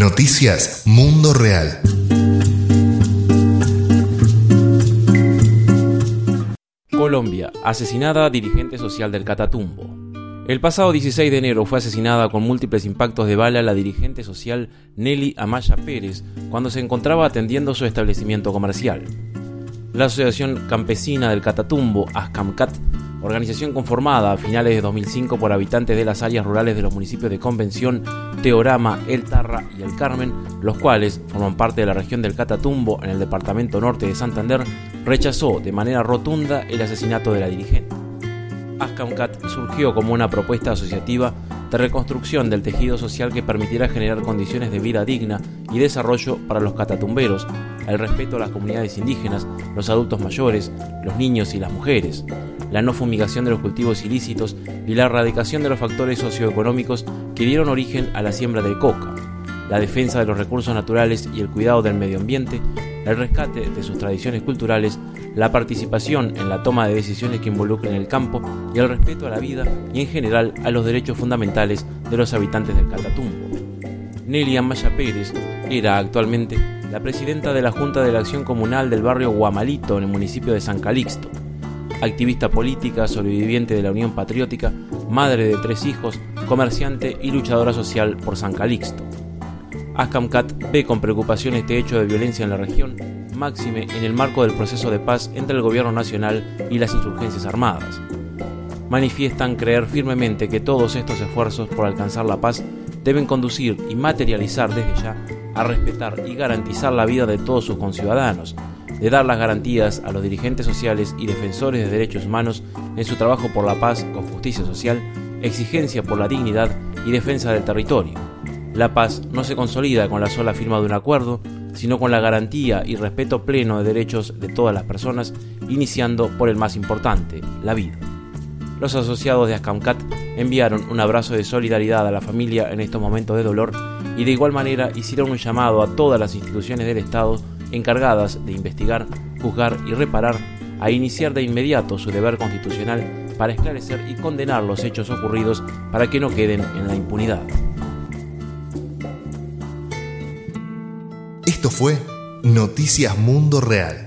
Noticias Mundo Real. Colombia, asesinada dirigente social del Catatumbo. El pasado 16 de enero fue asesinada con múltiples impactos de bala la dirigente social Nelly Amaya Pérez cuando se encontraba atendiendo su establecimiento comercial. La Asociación Campesina del Catatumbo, ASCAMCAT, organización conformada a finales de 2005 por habitantes de las áreas rurales de los municipios de Convención, Teorama, El Tarra y El Carmen, los cuales forman parte de la región del Catatumbo en el departamento norte de Santander, rechazó de manera rotunda el asesinato de la dirigente. ASCAMCAT surgió como una propuesta asociativa de reconstrucción del tejido social que permitirá generar condiciones de vida digna y desarrollo para los catatumberos, el respeto a las comunidades indígenas, los adultos mayores, los niños y las mujeres, la no fumigación de los cultivos ilícitos y la erradicación de los factores socioeconómicos que dieron origen a la siembra de coca, la defensa de los recursos naturales y el cuidado del medio ambiente, el rescate de sus tradiciones culturales, la participación en la toma de decisiones que involucren el campo y el respeto a la vida y en general a los derechos fundamentales de los habitantes del Catatumbo. Nelly Amaya Pérez era actualmente la presidenta de la Junta de la Acción Comunal del barrio Guamalito en el municipio de San Calixto, activista política, sobreviviente de la Unión Patriótica, madre de 3 hijos, comerciante y luchadora social por San Calixto. ASCAMCAT ve con preocupación este hecho de violencia en la región, máxime en el marco del proceso de paz entre el gobierno nacional y las insurgencias armadas. Manifiestan creer firmemente que todos estos esfuerzos por alcanzar la paz deben conducir y materializar desde ya a respetar y garantizar la vida de todos sus conciudadanos, de dar las garantías a los dirigentes sociales y defensores de derechos humanos en su trabajo por la paz con justicia social, exigencia por la dignidad y defensa del territorio. La paz no se consolida con la sola firma de un acuerdo, sino con la garantía y respeto pleno de derechos de todas las personas, iniciando por el más importante, la vida. Los asociados de ASCAMCAT enviaron un abrazo de solidaridad a la familia en estos momentos de dolor y de igual manera hicieron un llamado a todas las instituciones del Estado encargadas de investigar, juzgar y reparar, a iniciar de inmediato su deber constitucional para esclarecer y condenar los hechos ocurridos para que no queden en la impunidad. Esto fue Noticias Mundo Real.